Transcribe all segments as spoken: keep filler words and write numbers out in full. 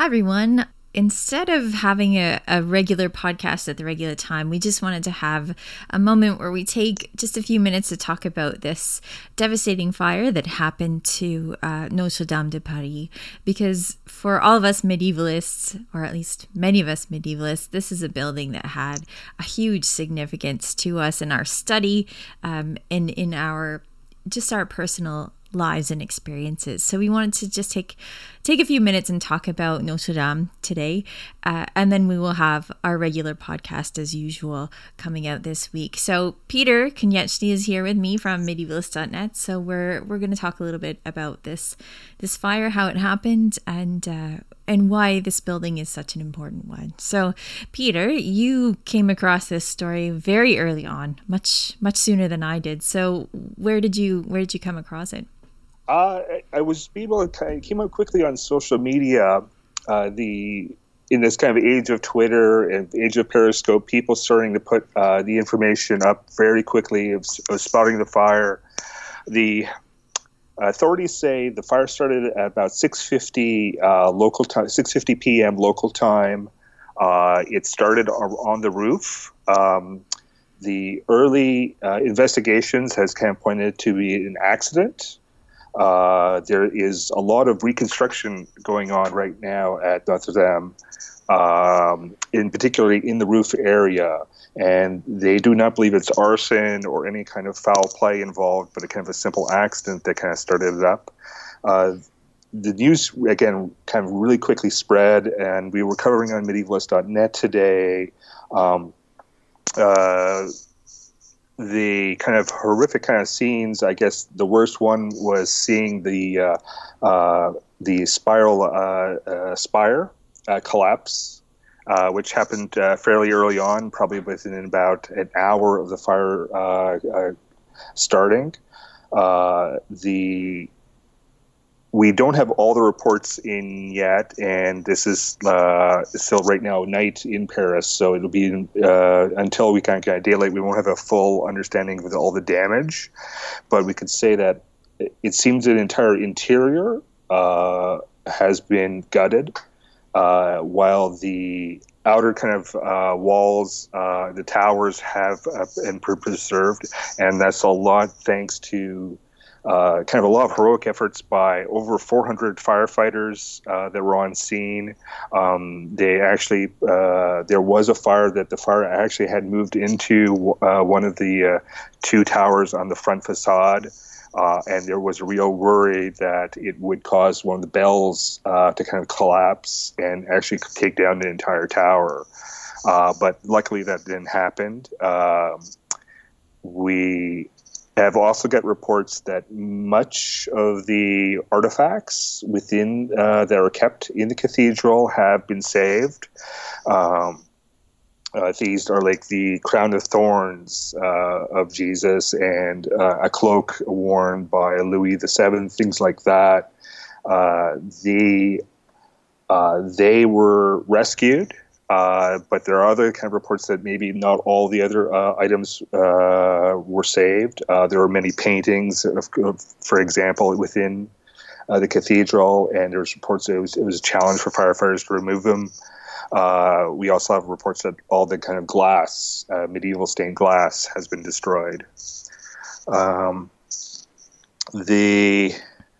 everyone. Instead of having a, a regular podcast at the regular time, we just wanted to have a moment where we take just a few minutes to talk about this devastating fire that happened to uh, Notre Dame de Paris. Because for all of us medievalists, or at least many of us medievalists, this is a building that had a huge significance to us in our study, um, and in our just our personal lives and experiences. So we wanted to just take take a few minutes and talk about Notre Dame today, uh, and then we will have our regular podcast as usual coming out this week. So Peter Konieczny is here with me from medievalist dot net. So we're we're going to talk a little bit about this this fire, how it happened, and uh, and why this building is such an important one. So Peter, you came across this story very early on, much much sooner than I did. So where did you where did you come across it? Uh, I was able to kind of came up quickly on social media. Uh, the in this kind of age of Twitter and age of Periscope, people starting to put uh, the information up very quickly of, of spotting the fire. The authorities say the fire started at about six fifty uh, local time, six fifty p.m. local time. Uh, it started on the roof. Um, the early uh, investigations has kind of pointed to be an accident. Uh, there is a lot of reconstruction going on right now at Notre Dame, um, in particularly in the roof area, and they do not believe it's arson or any kind of foul play involved, but a kind of a simple accident that kind of started it up. Uh, the news, again, kind of really quickly spread, and we were covering on medievalist dot net today um, uh, the kind of horrific kind of scenes. I guess the worst one was seeing the uh, uh, the spiral uh, uh, spire uh, collapse, uh, which happened uh, fairly early on, probably within about an hour of the fire uh, uh, starting. Uh, the We don't have all the reports in yet, and this is uh, still right now night in Paris, so it'll be uh, until we kind of get daylight, we won't have a full understanding of all the damage. But we could say that it seems the entire interior uh, has been gutted, uh, while the outer kind of uh, walls, uh, the towers have uh, been preserved, and that's a lot thanks to Uh, kind of a lot of heroic efforts by over four hundred firefighters uh, that were on scene. Um, they actually, uh, there was a fire that the fire actually had moved into uh, one of the uh, two towers on the front facade, uh, and there was a real worry that it would cause one of the bells uh, to kind of collapse and actually take down the entire tower. Uh, but luckily that didn't happen. Um, we have also got reports that much of the artifacts within uh, that are kept in the cathedral have been saved. Um, uh, these are like the crown of thorns uh, of Jesus and uh, a cloak worn by Louis the Seventh, things like that. Uh, the uh, they were rescued. Uh, but there are other kind of reports that maybe not all the other uh, items uh, were saved. Uh, there were many paintings, of, of, for example, within uh, the cathedral, and there was reports that it was, it was a challenge for firefighters to remove them. Uh, we also have reports that all the kind of glass, uh, medieval stained glass, has been destroyed. Um, the,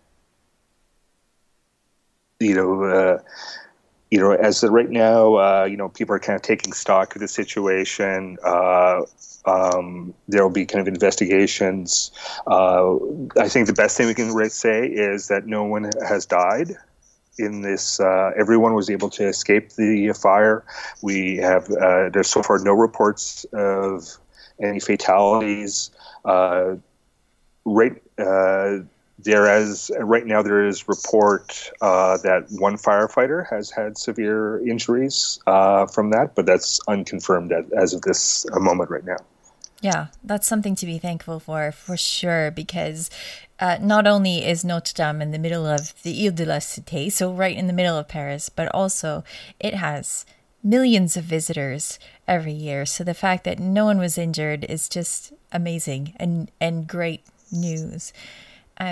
you know, uh, You know, as of right now, uh, you know, people are kind of taking stock of the situation. Uh, um, there will be kind of investigations. Uh, I think the best thing we can say is that no one has died in this. Uh, everyone was able to escape the fire. We have, uh, there's so far no reports of any fatalities. Uh, right, uh, There is right now. There is report uh, that one firefighter has had severe injuries uh, from that, but that's unconfirmed as, as of this uh, moment right now. Yeah, that's something to be thankful for, for sure, because uh, not only is Notre Dame in the middle of the Ile de la Cité, so right in the middle of Paris, but also it has millions of visitors every year. So the fact that no one was injured is just amazing and, and great news. Um,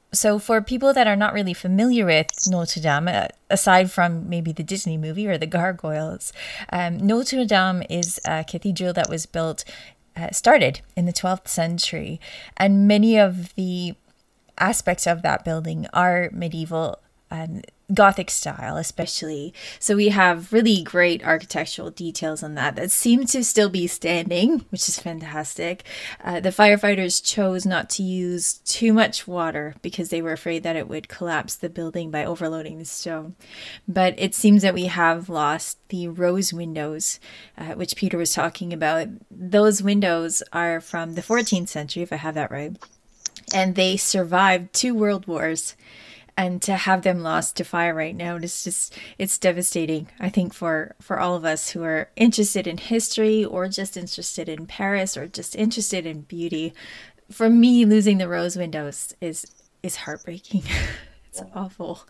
So for people that are not really familiar with Notre Dame, uh, aside from maybe the Disney movie or the Gargoyles, um, Notre Dame is a cathedral that was built, uh, started in the twelfth century. And many of the aspects of that building are medieval um, Gothic style, especially. So we have really great architectural details on that that seem to still be standing, which is fantastic. Uh, the firefighters chose not to use too much water because they were afraid that it would collapse the building by overloading the stone. But it seems that we have lost the rose windows, uh, which Peter was talking about. Those windows are from the fourteenth century, if I have that right. And they survived two world wars. And to have them lost to fire right now, it's just, it's devastating, I think, for, for all of us who are interested in history or just interested in Paris or just interested in beauty. For me, losing the rose windows is is heartbreaking. It's awful.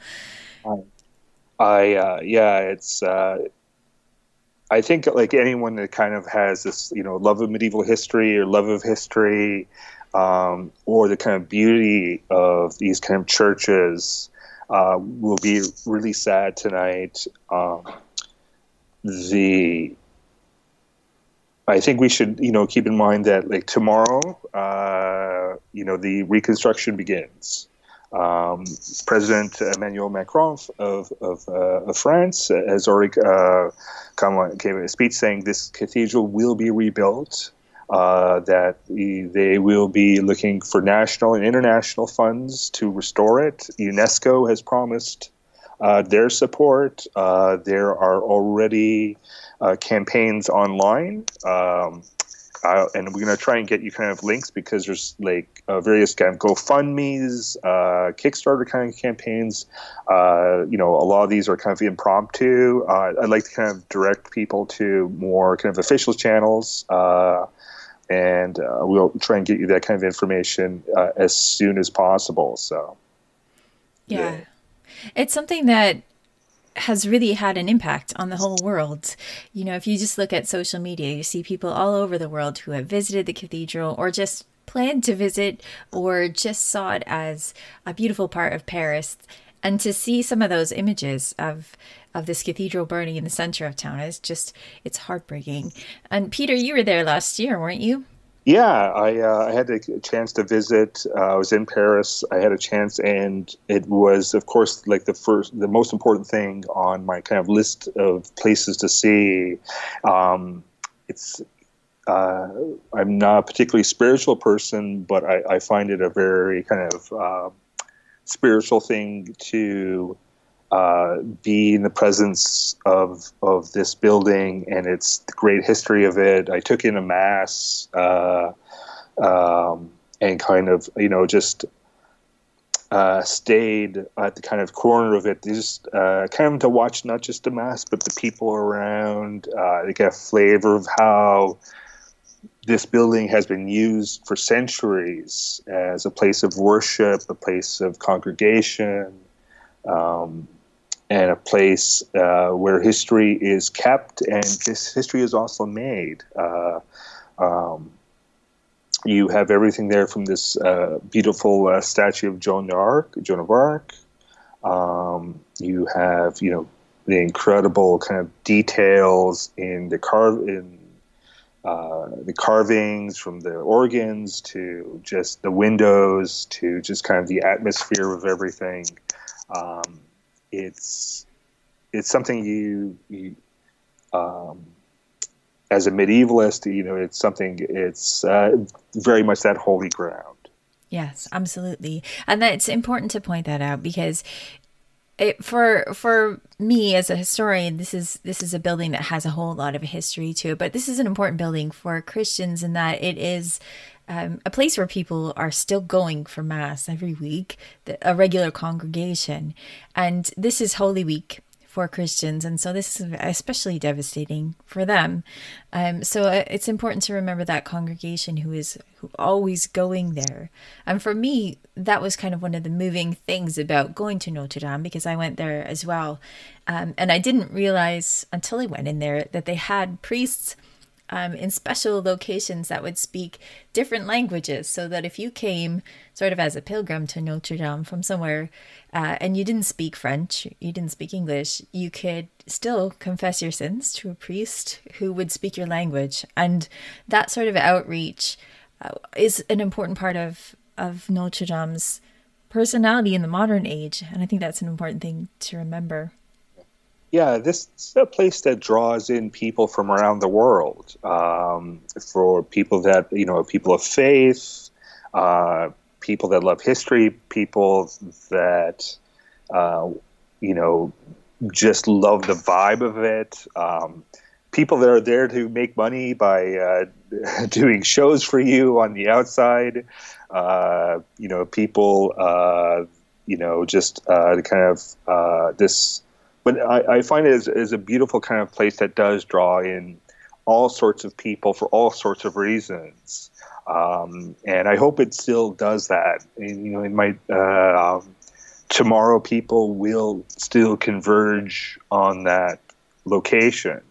I, uh, yeah, it's, uh, I think like anyone that kind of has this, you know, love of medieval history or love of history, Um, or the kind of beauty of these kind of churches uh, will be really sad tonight. Um, the I think we should, you know, keep in mind that like tomorrow, uh, you know, the reconstruction begins. Um, President Emmanuel Macron of of, uh, of France has already uh, come on, gave a speech saying this cathedral will be rebuilt. Uh, that they will be looking for national and international funds to restore it. UNESCO has promised uh, their support. Uh, there are already uh, campaigns online. Um, uh, and we're going to try and get you kind of links because there's like uh, various kind of GoFundMe's, uh, Kickstarter kind of campaigns. Uh, you know, a lot of these are kind of impromptu. Uh, I'd like to kind of direct people to more kind of official channels. Uh, And uh, we'll try and get you that kind of information uh, as soon as possible. So, yeah. yeah, it's something that has really had an impact on the whole world. You know, if you just look at social media, you see people all over the world who have visited the cathedral or just planned to visit or just saw it as a beautiful part of Paris. And to see some of those images of of this cathedral burning in the center of town is just, it's heartbreaking. And Peter, you were there last year, weren't you? Yeah, I uh, I had a chance to visit. Uh, I was in Paris. I had a chance, and it was, of course, like the first, the most important thing on my kind of list of places to see. Um, it's uh, I'm not a particularly spiritual person, but I, I find it a very kind of uh, spiritual thing to uh, be in the presence of of this building and its the great history of it. I took in a mass uh, um, and kind of, you know, just uh, stayed at the kind of corner of it, just uh, kind of to watch not just the mass, but the people around, uh, to get a flavor of how this building has been used for centuries as a place of worship, a place of congregation, um, and a place uh, where history is kept and history is also made. Uh, um, you have everything there from this uh, beautiful uh, statue of Joan d'Arc, Joan of Arc. Um, you have, you know, the incredible kind of details in the carve in uh, the carvings, from the organs to just the windows to just kind of the atmosphere of everything. Um, it's it's something you, you um, as a medievalist, you know, it's something, it's uh, very much that holy ground. Yes, absolutely. And that's important to point that out because it, for for me as a historian, this is this is a building that has a whole lot of history to it. But this is an important building for Christians in that it is um, a place where people are still going for Mass every week, a regular congregation. And this is Holy Week for Christians. And so this is especially devastating for them. Um, so it's important to remember that congregation who is who always going there. And for me, that was kind of one of the moving things about going to Notre Dame, because I went there as well. Um, and I didn't realize until I went in there that they had priests um, in special locations that would speak different languages, so that if you came sort of as a pilgrim to Notre Dame from somewhere uh, and you didn't speak French, you didn't speak English, you could still confess your sins to a priest who would speak your language. And that sort of outreach uh, is an important part of, of Notre Dame's personality in the modern age. And I think that's an important thing to remember. Yeah, this is a place that draws in people from around the world, um, for people that, you know, people of faith, uh, people that love history, people that, uh, you know, just love the vibe of it, um, people that are there to make money by uh, doing shows for you on the outside, uh, you know, people, uh, you know, just uh, kind of uh, this... But I, I find it as, as a beautiful kind of place that does draw in all sorts of people for all sorts of reasons. Um, and I hope it still does that. And, you know, it might, uh, um, tomorrow people will still converge on that location.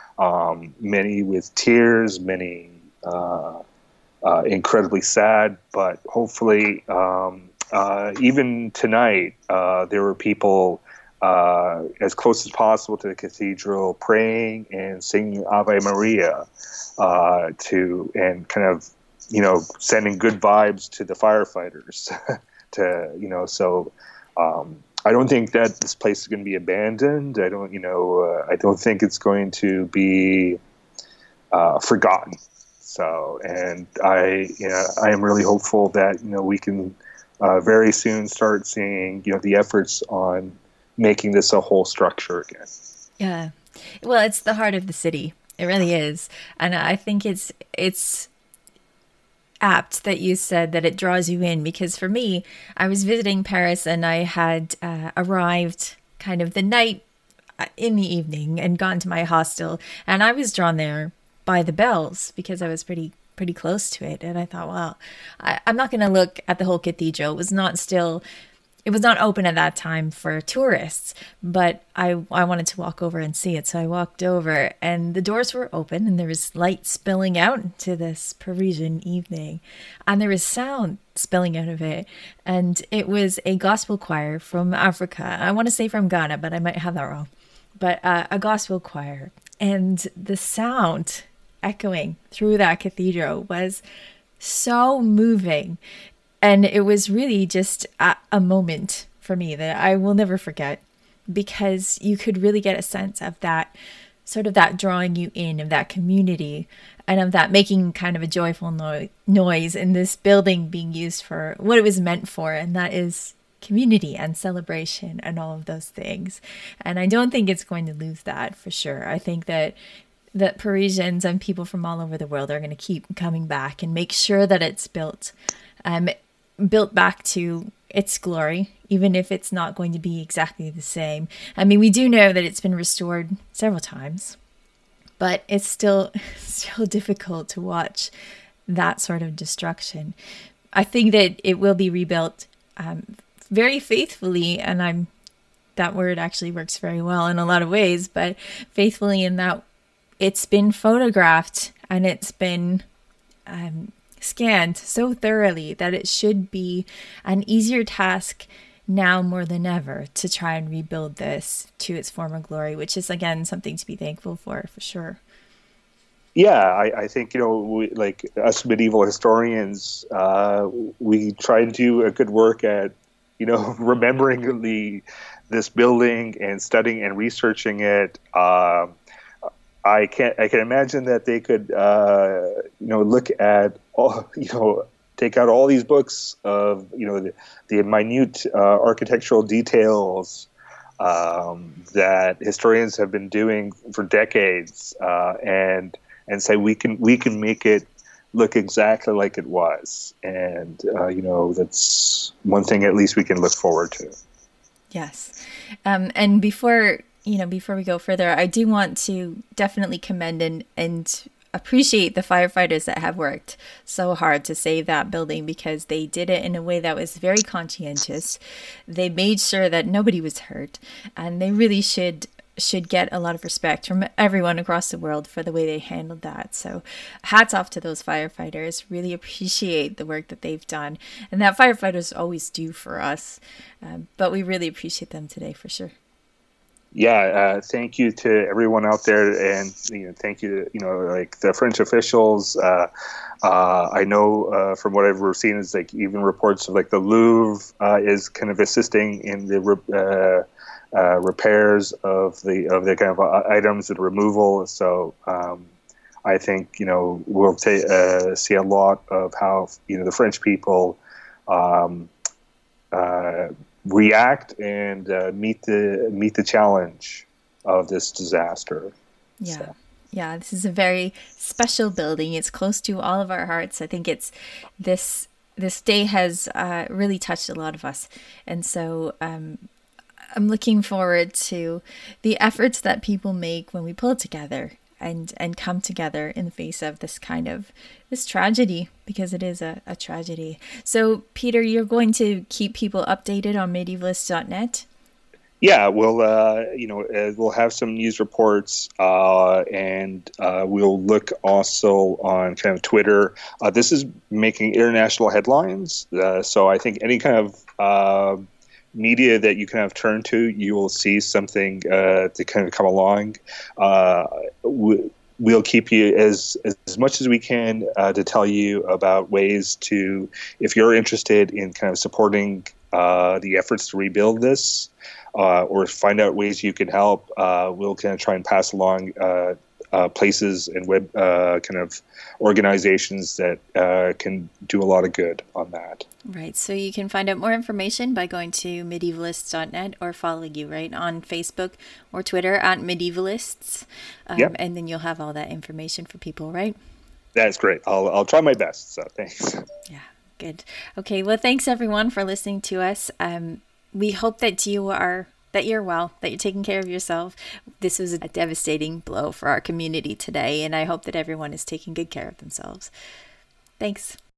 Um, many with tears, many uh, uh, incredibly sad, but hopefully um, uh, even tonight uh, there were people Uh, as close as possible to the cathedral, praying and singing Ave Maria, uh, to and kind of, you know, sending good vibes to the firefighters. to you know, so um, I don't think that this place is going to be abandoned. I don't, you know, uh, I don't think it's going to be uh, forgotten. So, and I, you know, I am really hopeful that, you know, we can uh, very soon start seeing, you know, the efforts on making this a whole structure again. Yeah. Well, it's the heart of the city. It really is. And I think it's it's apt that you said that it draws you in, because for me, I was visiting Paris and I had uh, arrived kind of the night in the evening and gone to my hostel, and I was drawn there by the bells because I was pretty pretty close to it. And I thought, well, I, I'm not going to look at the whole cathedral. It was not still It was not open at that time for tourists, but I I wanted to walk over and see it. So I walked over and the doors were open and there was light spilling out into this Parisian evening, and there was sound spilling out of it. And it was a gospel choir from Africa. I want to say from Ghana, but I might have that wrong. But uh, a gospel choir. And the sound echoing through that cathedral was so moving. And it was really just a, a moment for me that I will never forget, because you could really get a sense of that, sort of that drawing you in, of that community, and of that making kind of a joyful no- noise in this building being used for what it was meant for, and that is community and celebration and all of those things. And I don't think it's going to lose that for sure. I think that that Parisians and people from all over the world are going to keep coming back and make sure that it's built um, built back to its glory, even if it's not going to be exactly the same. I mean, we do know that it's been restored several times, but it's still still difficult to watch that sort of destruction. I think that it will be rebuilt um, very faithfully, and I'm that word actually works very well in a lot of ways, but faithfully in that it's been photographed and it's been um, scanned so thoroughly that it should be an easier task now more than ever to try and rebuild this to its former glory, which is, again, something to be thankful for, for sure. Yeah, I, I think, you know, we, like us medieval historians, uh, we try and do a good work at, you know, remembering the this building and studying and researching it. Uh, I can't. I can imagine that they could, uh, you know, look at all, you know, take out all these books of, you know, the, the minute uh, architectural details um, that historians have been doing for decades, uh, and and say we can we can make it look exactly like it was, and uh, you know, that's one thing at least we can look forward to. Yes, um, and before. You know, before we go further, I do want to definitely commend and, and appreciate the firefighters that have worked so hard to save that building, because they did it in a way that was very conscientious. They made sure that nobody was hurt, and they really should should get a lot of respect from everyone across the world for the way they handled that. So hats off to those firefighters. Really appreciate the work that they've done, and that firefighters always do for us. Um, but we really appreciate them today for sure. Yeah, uh, thank you to everyone out there, and you know, thank you, you know, like the French officials. Uh, uh, I know uh, from what I've seen is like even reports of like the Louvre uh, is kind of assisting in the uh, uh, repairs of the of the kind of items and removal. So um, I think you know we'll ta- uh, see a lot of how you know the French people. Um, uh, react and uh, meet the meet the challenge of this disaster. Yeah. So. Yeah, this is a very special building. It's close to all of our hearts. I think it's this this day has uh, really touched a lot of us. And so um, I'm looking forward to the efforts that people make when we pull together and and come together in the face of this kind of this tragedy, because it is a, a tragedy. So Peter, you're going to keep people updated on medievalists dot net? Yeah, we'll uh, you know uh, we'll have some news reports, uh, and uh, we'll look also on kind of Twitter. Uh, this is making international headlines, uh, so I think any kind of uh, media that you kind of turn to, you will see something uh, to kind of come along. Uh, we, we'll keep you as as much as we can uh, to tell you about ways to, if you're interested in kind of supporting uh, the efforts to rebuild this, uh, or find out ways you can help. Uh, we'll kind of try and pass along uh, uh, places and web uh, kind of organizations that uh, can do a lot of good on that. Right. So you can find out more information by going to medievalists dot net or following you right on Facebook or Twitter at Medievalists. Um, yep. And then you'll have all that information for people, right? That's great. I'll I'll try my best. So thanks. Yeah, good. Okay. Well, thanks everyone for listening to us. Um, we hope that you are that you're well, that you're taking care of yourself. This was a devastating blow for our community today, and I hope that everyone is taking good care of themselves. Thanks.